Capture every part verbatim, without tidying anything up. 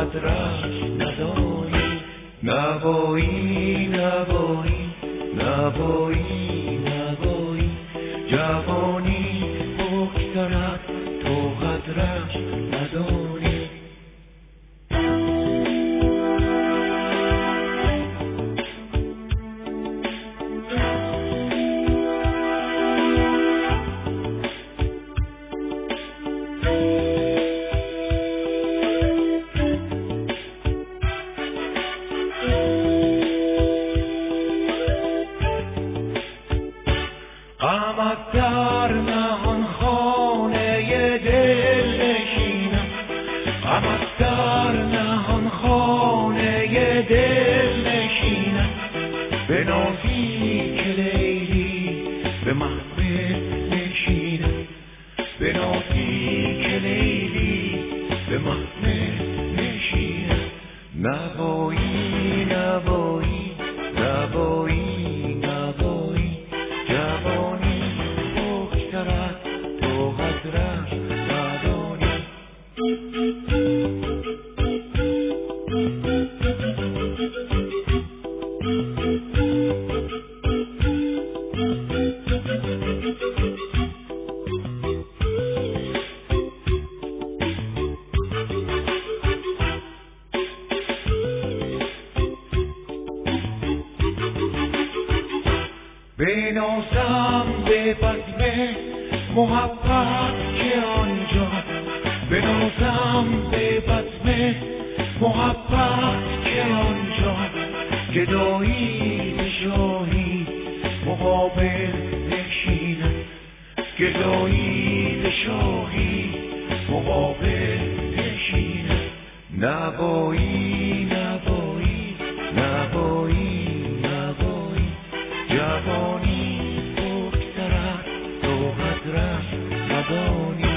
قدرش ندانی. نوایی نوایی نوایی نوایی، جوانی بگذرد تو قدرش ندانی. غمت در نهان خانه دل نشینم، غمت در نهان خانه دل نشینم. به نازی که لیلی به محفل نشینم، به نازی که لیلی به محفل نشینم. نوایی نوایی نوایی نوایی، جوانی بگذرد تو قدرش ندانی. بنازم به بزم محبت که آنجا، بنازم به بزم محبت که آنجا. گدایی به شاهی مقابل نشینم، گدایی به شاهی مقابل نشینم. نوایی نوایی نوایی نوایی، جوانی بگذرد تو قدرش ندانی.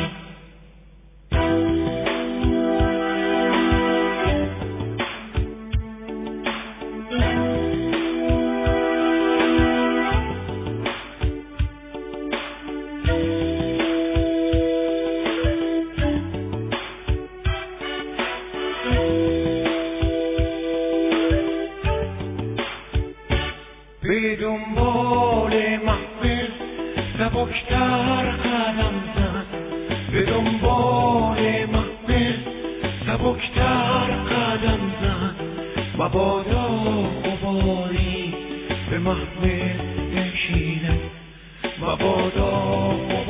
به دنبال محفل سبکتر قدم زن، به دنبال محفل سبکتر قدم زن. مبادا غباری به محفل نشینم، مبادا